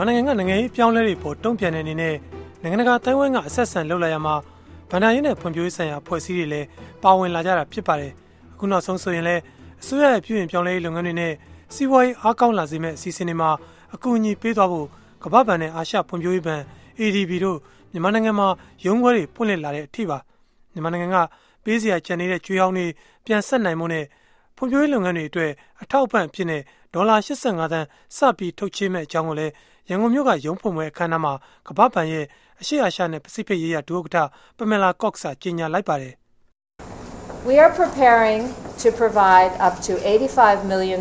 နိုင်ငံကနိုင်ငံရေးပြောင်းလဲတွေပေါ်တုံ့ပြန်တဲ့အနေနဲ့နိုင်ငံတကာတိုင်းဝန်းကအဆက်ဆံလုပ်လာရမှာဗန္ဒာရေးနဲ့ဖွံ့ဖြိုးရေးဆိုင်ရာဖွဲ့စည်းတွေလည်းပါဝင်လာကြတာဖြစ်ပါတယ်။အခုနောက်ဆုံးဆိုရင်လည်းအစိုးရရဲ့ပြုပြင်ပြောင်းလဲရေးလုပ်ငန်းတွေနဲ့စီးပွားရေးအားကောင်းလာစေမယ့်အစီအစဉ်တွေမှာအကူအညီပေးသွားဖို့ကမ္ဘာ့ဘဏ်နဲ့အာရှဖွံ့ဖြိုးရေးဘဏ် ADB တို့မြန်မာနိုင်ငံမှာရုံးခွဲတွေဖွင့်လှစ်လာတဲ့အထိပါမြန်မာနိုင်ငံကပေးစရာကျန်နေတဲ့ကျွေးဟောင်းတွေပြန်ဆက်နိုင်မှုနဲ့ဖွံ့ဖြိုးရေးလုပ်ငန်းတွေအတွက်အထောက်အပံ့အဖြစ်နဲ့ဒေါ်လာ85သန်းစပြီးထုတ်ချေးမဲ့အကြောင်းကိုလည်းရန်ကုန်မြို့ကရုံးဖွင့်ပွဲအခမ်းအနားမှာကမ္ဘာ့ဘဏ်ရဲ့အရှေ့အာရှနဲ့ပစိဖိတ်ရေးရာဒုဥက္ကဋ္ဌပမလာကော့စ်ကကြေညာလိုက်ပါတယ် We are preparing to provide up to $85 million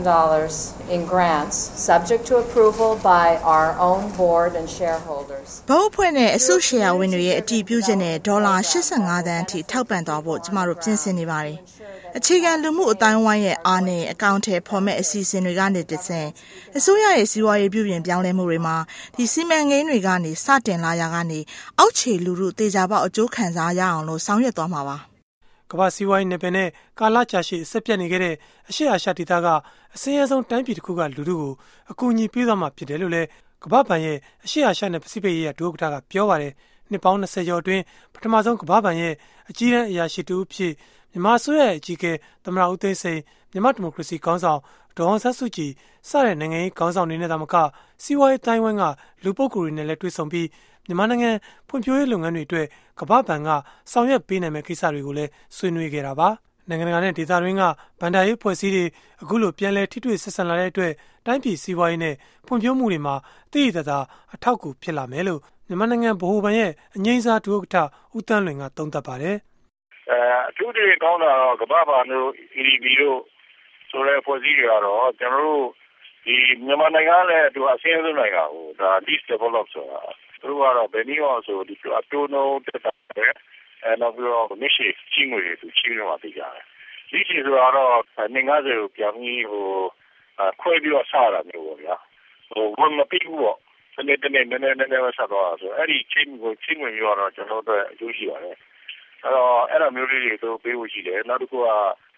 in grants subject to approval by our own board and shareholders. ဘောက်ဖွဲ့နဲ့အစုရှယ်ယာဝင်တွေရဲ့အတည်ပြုချက်နဲ့ဒေါ်လာ85သန်းအထိထောက်ပံ့သွားဖို့ကျမတို့ပြင်ဆင်နေပါတယ်။အခြေခံလူမှုအတိုင်းဝိုင်းရဲ့အားနဲ့အကောင့်ထဲဖော်မဲ့အစီအစဉ်တွေကနေတဆင့်အစိုးရရဲ့စီးပွားရေးပြုပြင်ပြောင်းလဲမှုတွေမှာဒီစီမံကိန်းတွေကနေစတင်လာရာကနေအောက်ခြေလူထုတေချာပေါက်အကျိုးခံစားရအောင်လို့ဆောင်ရွက်သွားမှာပါကမ္ဘာစီးပွားရေးနယ်ပယ်နဲ့ကာလကြာရှည်အဆက်ပြတ်နေခဲ့တဲ့အရှေ့အာရှဒေသကအစင်းရဲဆုံးတိုင်းပြည်တစ်ခုကလူထုကိုအကူအညီပေးသွားမှာဖြစ်တယ်လို့လည်းကမ္ဘာ့ဘဏ်ရဲ့အရှေ့အာရှနဲ့ပစိဖိတ်ရေးရာဒုဥက္ကဋ္ဌကပြောပါတယ်နှစ်ပေါင်း20ကျော်အတွင်းပထမဆုံးကမ္ဘာ့ဘဏ်ရဲ့အကြီးအကဲအရာရှိတူဖြစ်မြန်မာအစိုးရရဲ့အကြီးအကဲသမ္မတဦးသိန်းစိန်မြန်မာဒီမိုကရေစီခေါင်းဆောင်ဒေါ်အောင်ဆန်းစုကြည်စတဲ့နိုင်ငံရေးခေါင်းဆောင်တွေနဲ့သာမကစီးပွားရေးတိုင်းဝန်းကလူပုဂ္ဂိုလ်တွေနဲ့လည်းတွေ့ဆုံပြီးမြန်မာနိုင်ငံဖွံ့ဖြိုးရေးလုပ်ငန်းတွေအတွက်ကမ္ဘာ့ဘဏ်ကဆောင်ရွက်ပေးနိုင်မယ့်ကိစ္စတွေကိုလည်းဆွေးနွေးခဲ့တာပါနိုင်ငံတကာနဲ့ဒေသတွင်းကဗန္ဒာရေးဖွဲ့စည်းတွေအခုလိုပြန်လည်ထိတွေ့ဆက်ဆံလာတဲ့အတွက်တိုင်းပြည်စီးပွားရေးနဲ့ဖွံ့ဖြိုးမှုတွေမှာတည်ရတာအထောက်အကူဖြစ်လာမယ်လို့မြန်မာနိုင်ငံဗဟိုဘဏ်ရဲ့အငြိမ်းစားဒုဥက္ကဋ္ဌဦးတန်းလွင်ကသုံးသပ်ပါတယ်အထူးတည်းကောင်းတာတော့ကမ္ဘာ့ဘဏ်တို့ ADB တို့ဆိုတဲ့ဖွဲ့စည်းတွေကတော့ကျွန်တော်တို့ဒီမြန်မာနိုင်ငံနဲ့သူအဆင်းရဲဆုံးနိုင်ငံကိုဒါ least developed ဆိုတာသူတို့ကတော့ဘယ်နည်းအောင်ဆိုဒီအတိုးနှုန်းတက်တယ်နောက်ပြီးတော့မရှိချင်းငွေတွေချင်းတော့ပြကြတယ်ဒီချီဆိုတော့90ကိုပြန်ပြီးခွဲပြီးတော့စားတာမျိုးပေါ့ဗျာဝန်မပြီးဘူးပေါ့စနေတနေ့နည်းနည်းဆက်တော့ဆိုအဲ့ဒီချင်းငွေမျိုးတော့ကျွန်တော်တို့အကျိုးရှိပါတယ်အဲ့တော့မျိုးလေးတွေတို့ပေးဖို့ရှိတယ်နောက်တစ်ခုက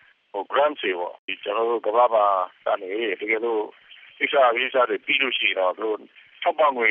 grant တွေပေါ့ဒီကျွန်တော်တို့ကမ္ဘာ့ဘဏ်ကနေတကယ်လို့ကိစ္စတွေပြီးလို့ရှိတော့တို့ထောက်ပံ့ငွေ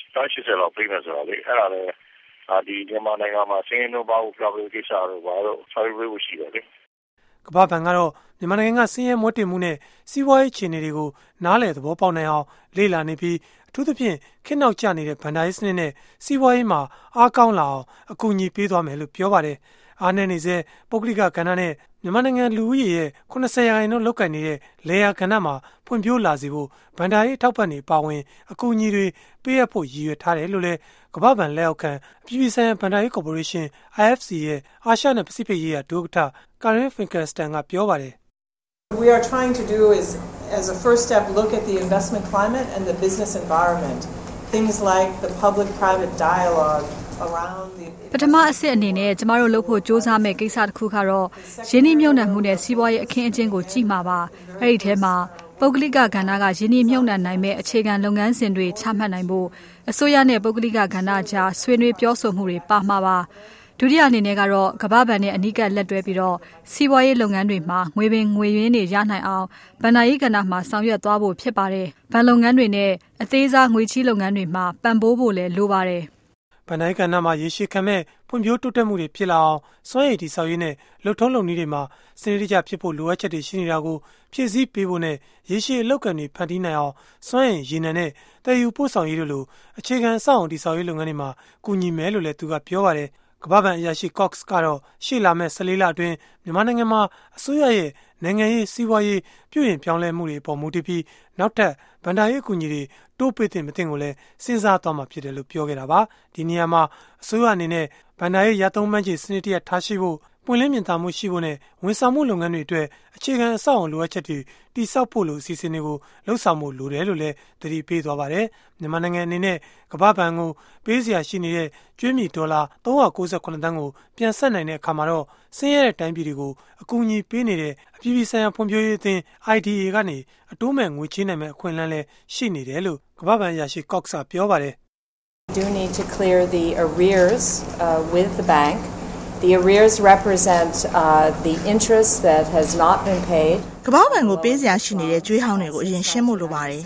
80လောက်ပေးမယ်ဆိုတော့လေအဲ့ဒါလည်းဒီမြန်မာနိုင်ငံမှာစင်းရဲဘာလို့ပြောလို့ကိစ္စတွေဘာလို့ဆောက်ရွေးဖို့ရှိတယ်လေကမ္ဘာ့ဘဏ်ကတော့မြန်မာနိုင်ငံကစင်းရဲမွတ်တင်မှုနဲ့စီးပွားရေးအခြေအနေတွေကိုနားလည်သဘောပေါက်နိုင်အောင်လေ့လာနေပြီးအထူးသဖြင့်ခေတ်နောက်ကျနေတဲ့ဗန္ဒာရေးစနစ်နဲ့စီးပွားရေးမှာအားကောင်းလာအောင်အကူအညီပေးသွားမယ်လို့ပြောပါတယ်အားနည်းနေစေပုဂ္ဂလိကကဏ္ဍနဲ့မြန်မာနိုင်ငံလူဦးရေရဲ့80%လောက်ကိုင်နေတဲ့လေယာကဏ္ဍမှာဖွံ့ဖြိုးလာစေဖို့ဗန္ဒာရေးထောက်ပံ့နေပါဝင်အကူအညီတွေပေးအပ်ဖို့ရည်ရွယ်ထားတယ်လို့လည်းကမ္ဘာ့ဘဏ်လက်အောက်ခံအပြည်ပြည်ဆိုင်ရာဗန္ဒာရေးကော်ပိုရေးရှင်း IFC ရဲ့အာရှနဲ့ပစိဖိတ်ရေးရာဒုဥက္ကဋ္ဌ Karen Finkelstein ကပြောပါတယ် We are trying to do is as a first step look at the investment climate and the business environment things like the public private dialogue around the ပထမအဆင့်အနေနဲ့ကျမတို့လုပ်ဖို့စ조사မဲ့ကိစ္စတစ်ခုကတော့ရင်းနှီးမြှုပ်နှံမှုနဲ့စီးပွားရေးအခင်းအကျင်းကိုကြည့်မှာပါအဲ့ဒီထဲမှာပုဂ္ဂလိကကဏ္ဍကရင်းနှီးမြှုပ်နှံနိုင်မဲ့အခြေခံလုပ်ငန်းစဉ်တွေချမှတ်နိုင်ဖို့အစိုးရနဲ့ပုဂ္ဂလိကကဏ္ဍကြားဆွေးနွေးပြောဆိုမှုတွေပါမှာပါဒုတိယအနေနဲ့ကတော့ကမ္ဘာ့ဘဏ်နဲ့အနီးကပ်လက်တွဲပြီးတော့စီးပွားရေးလုပ်ငန်းတွေမှာငွေပင်ငွေရင်းတွေရနိုင်အောင်ဗဏ္ဍာရေးကဏ္ဍမှာဆောင်ရွက်သွားဖို့ဖြစ်ပါတယ်။ဘဏ်လုပ်ငန်းတွေနဲ့အသေးစားငွေချေးလုပ်ငန်းတွေမှာပံ့ပိုးဖို့လည်းလိုပါတယ်။ဗဏ္ဍာရေးကဏ္ဍမှာရေရှည်ခံမဲ့ဖွံ့ဖြိုးတိုးတက်မှုတွေဖြစ်လာအောင်စွမ်းရည်တည်ဆောက်ရေးနဲ့လှုပ်ထုံးလုပ်နည်းတွေမှာစနစ်တကျဖြစ်ဖို့လိုအပ်ချက်တွေရှိနေတာကိုဖြည့်ဆည်းပေးဖို့နဲ့ရေရှည်အလောက်ကန်တွေဖန်တီးနိုင်အောင်စွမ်းရည်ရည်နံနဲ့တည်ယူပို့ဆောင်ရေးတို့လိုအခြေခံအဆောက်အုံတည်ဆောက်ရေးလုပ်ငန်းတွေမှာကူညီမယ်လို့လည်းသူကပြောပါတယ်။ကမ္ဘာ့ဘဏ်အရာရှိ Cox ကတော့ရှေ့လာမဲ့14လအတွင်းမြန်မာနိုင်ငံမှာအစိုးရရဲ့နိုင်ငံရေးစီးပွားရေးပြုပြင်ပြောင်းလဲမှုတွေအပေါ်မူတည်ပြီးနောက်ထပ်ဗန္ဒာရေးအကူအညီတွေတိုးပေးတဲ့မတင်ကိုလည်းစဉ်းစားသွားမှာဖြစ်တယ်လို့ပြောခဲ့တာပါဒီနေရာမှာအစိုးရအနေနဲ့ဗန္ဒာရေးရသုံးမှန်းခြေစနစ်တရထားရှိဖို့ပွင့်လင်းမြင်သာမှုရှိဖို့နဲ့ဝန်ဆောင်မှုလုပ်ငန်းတွေအတွက်အခြေခံအဆောက်အအုံလိုအပ်ချက်တွေတိစောက်ဖို့လိုအစီအစဉ်တွေကိုလှုပ်ဆောင်မှုလိုတယ်လို့လည်းသတိပေးသွားပါတယ်မြန်မာနိုင်ငံအနေနဲ့ကမ္ဘာ့ဘဏ်ကိုပေးစရာရှိနေတဲ့ကျွေးမြီဒေါ်လာ398သန်းကိုပြန်ဆက်နိုင်တဲ့အခါမှာတော့ဆင်းရဲတဲ့တိုင်းပြည်တွေကိုအကူအညီပေးနေတဲ့အပြည်ပြည်ဆိုင်ရာဖွံ့ဖြိုးရေးအသင်း IDA ကနေအတိုးမဲ့ငွေချေးနိုင်မဲ့အခွင့်အလမ်းလည်းရှိနေတယ်လို့ကမ္ဘာ့ဘဏ်အရာရှိ Cox ကပြောပါတယ် We do need to clear the arrears with the bank. The arrears represent the interest that has not been paid. ကမ္ဘာ့ဘဏ်ကိုပေးစရာရှိနေတဲ့ကျွေးဟောင်းတွေကိုအရင်ရှင်းဖို့လိုပါတယ်။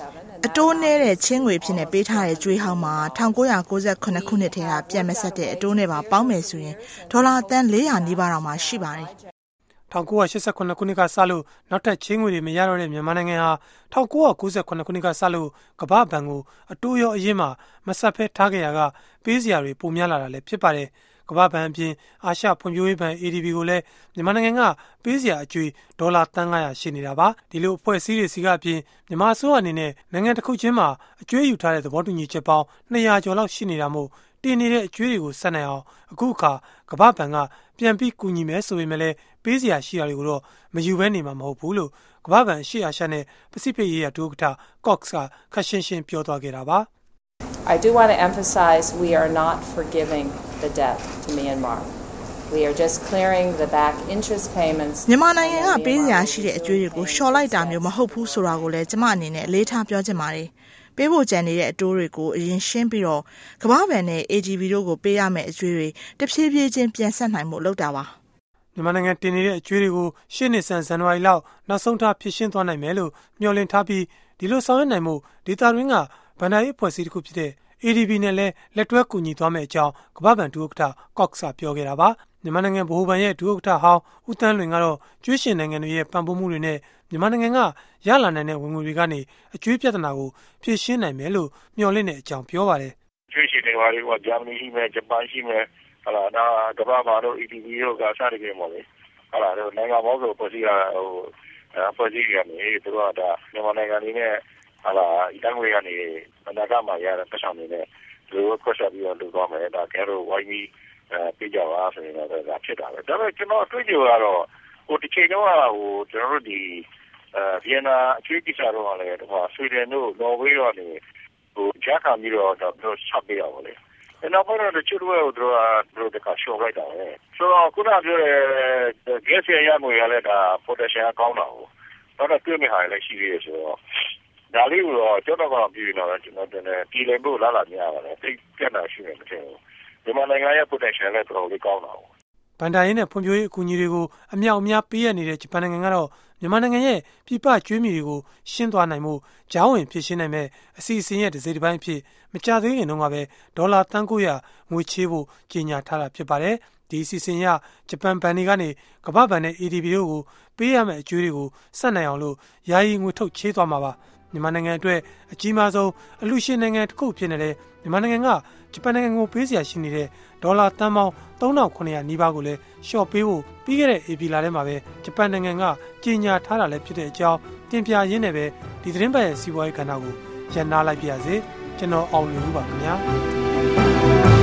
အတိုးနေတဲ့ချင်းငွေဖြစ်နေပေးထားတဲ့ကြွေးဟောင်းမှာ1998ခုနှစ်ထဲကပြန်မဆက်တဲ့အတိုးနဲ့ပါပေါင်းမယ်ဆိုရင်ဒေါ်လာတန်400နီးပါးတောင်မှရှိပါတယ် 1989ခုနှစ်ကစလို့နောက်ထပ်ချင်းငွေတွေမရတော့တဲ့မြန်မာနိုင်ငံဟာ1998ခုနှစ်ကစလို့ကမ္ဘာ့ဘဏ်ကိုအတိုးရောအရင်မှမဆက်ဖဲထားခဲ့ရကပေးစရာတွေပိုများလာတာလည်းဖြစ်ပါတယ်ကမ္ဘာ့ဘဏ်အပြင်အာရှဖွံ့ဖြိုးရေးဘဏ် ADB ကိုလည်းမြန်မာနိုင်ငံကပေးစရာအကျွေးဒေါ်လာတန်900ရှိနေတာပါဒီလိုအဖွဲ့အစည်းတွေစီကအပြင်မြန်မာအစိုးရအနေနဲ့နိုင်ငံတစ်ခုချင်းမှာအကျွေးယူထားတဲ့သဘောတူညီချက်ပေါင်း200ကျော်လောက်ရှိနေတာမို့တင်နေတဲ့အကျွေးတွေကိုဆက်နိုင်အောင်အခုအခါကမ္ဘာ့ဘဏ်ကပြန်ပြီးကူညီမယ်ဆိုပေမဲ့လည်းပေးစရာရှိတာတွေကိုတော့မယူဘဲနေမှာမဟုတ်ဘူးလို့ကမ္ဘာ့ဘဏ်ရှေ့အာရှနဲ့ပစိဖိတ်ရေးရာဒုဥက္ကဋ္ဌ Cox ကခက်ရှင်းရှင်းပြောသွားခဲ့တာပါ I do want to emphasize we are not forgiving the debt to Myanmar. We are just clearing the back interest payments. မြန်မာနိုင်ငံကပေးစရာရှိတဲ့အကျွေးတွေကိုလျှော်လိုက်တာမျိုးမဟုတ်ဘူးဆိုတာကိုလည်းကျွန်မအနေနဲ့အလေးထားပြောချင်ပါတယ်ပေးဖို့ကြံနေတဲ့အတိုးတွေကိုအရင်ရှင်းပြီးတော့ကမ္ဘာ့ဘဏ်နဲ့ AGB တို့ကိုပေးရမယ့်အကျွေးတွေတဖြည်းဖြည်းချင်းပြန်ဆက်နိုင်မှုလုပ်တာပါမြန်မာနိုင်ငံတင်နေတဲ့အကျွေးတွေကိုရှေ့နှစ်ဆန်းဇန်နဝါရီလောက်နောက်ဆုံးထားဖြည့်ရှင်းသွားနိုင်မယ်လို့မျှော်လင့်ထားပြီးဒီလိုဆောင်ရွက်နိုင်မှုဒေတာရင်းကဗန္ဒာရေးအဖွဲ့အစည်းတစ်ခုဖြစ်တဲ့ ADB နဲ့လည်းလက်တွဲကူညီသွားမယ့်အကြောင်းကမ္ဘာ့ဘဏ်ဒုဥက္ကဋ္ဌ Cox ကပြောခဲ့တာပါမြန်မာနိုင်ငံဗဟိုဘဏ်ရဲ့ဒုဥက္ကဋ္ဌဟောင်းဦးတန်းလွင်ကတော့ကျွေးရှင်နိုင်ငံတွေရဲ့ပံ့ပိုးမှုတွေနဲ့မြန်မာနိုင်ငံကရလာနိုင်တဲ့ဝင်ငွေတွေကနေအကျွေးပြဿနာကိုဖြေရှင်းနိုင်မယ်လို့မျှော်လင့်တဲ့အကြောင်းပြောပါတယ်ကျွေးရှင်တွေပါလို့ဂျာမနီရှိမယ်ဂျပန်ရှိမယ်ဟာလာဒါကမ္ဘာမှာတော့ EDB တို့ကစားတယ်ပေါ့လေဟာလာတော့နိုင်ငံပေါင်းစုံပေါ်စီကပေါ်စီကနေသူတို့ကဒါမြန်မာနိုင်ငံလေးနဲ့ဟာလာတန်းငွေကနေအနာဂတ်မှာရတဲ့ပတ်စံတွေနဲ့သူတို့ခွဲဆက်ပြီးတော့လုပ်သွားမယ်ဒါကဲတော့ဝိုင်းပြီးပြကြပါဆိုရင်တော့ဒါဖြစ်တာပဲဒါပေမဲ့ကျွန်တော်အတွေ့အကြုံကတော့ဟိုတစ်ချိန်တော့ဟိုကျွန်တော်တို့ဒီဗီယက်နာအကျွေးကိစ္စတော့လည်းဟိုဆွီဒင်တို့နော်ဝေးတော့နေဟိုဂျာကာမီတော့တော့ဆက်ပြရပါလေနောက်ပိုင်းတော့ချစ်ဝဲတို့တကရှော့လိုက်တာပဲဆိုတော့ခုနပြောတဲ့ gas ရငွေရလဲဒါ potential ကောင်းတာဟိုတော့တွေ့မိဟာလည်းရှိသေးတယ်ဆိုတော့ဒါလေးကိုတော့ကျွန်တော်ကပြည်နေတော့ကျွန်တော်တင်တယ်ပြည်လည်ဖို့လာလာများပါတယ်တိတ်ပြတ်တာရှိနေမထင်ဘူးမြန်မာနိုင်ငံရဲ့ potential လည်းတော်တော်လေးကောင်းတာပေါ့ဗန်ဒါရေးနဲ့ဖွံ့ဖြိုးရေးအကူအညီတွေကိုအမြောက်အများပေးရနေတဲ့ဂျပန်နိုင်ငံကတော့မြန်မာနိုင်ငံရဲ့ပြည်ပကျွေးမြီတွေကိုရှင်းသွားနိုင်မှုကြောင်းဝင်ဖြစ်ရှင်းနိုင်မဲ့အစီအစဉ်ရဲ့တစ်စိတ်တစ်ပိုင်းအဖြစ်မကြသေးခင်တုန်းကပဲဒေါ်လာတန်900ငွေချေးဖို့ကြေညာထားတာဖြစ်ပါတယ်ဒီအစီအစဉ်ရဂျပန်ဘဏ်တွေကနေကမ္ဘာ့ဘဏ်နဲ့ ADB တို့ကိုပေးရမယ့်အကျွေးတွေကိုဆက်နိုင်အောင်လို့ယာယီငွေထုတ်ချေးသွားမှာပါမြန်မာနိုင်ငံအတွက်အကြီးမားဆုံးအလှူရှင်နိုင်ငံတစ်ခုဖြစ်နေတဲ့မြန်မာနိုင်ငံကဂျပန်နိုင်ငံကိုပေးစရာရှိနေတဲ့ဒေါ်လာတန်ပေါင်း3900နီးပါးကိုလည်းရှော့ပေးဖို့ပြီးခဲ့တဲ့ဧပြီလထဲမှာပဲဂျပန်နိုင်ငံကကြေညာထားတာလည်းဖြစ်တဲ့အကြောင်းတင်ပြရင်းနဲ့ပဲဒီသတင်းပတ်ရဲ့စီးပွားရေးကဏ္ဍကိုရန်နာလိုက်ပါရစေကျွန်တော်အောင်နေဦးပါခင်ဗျာ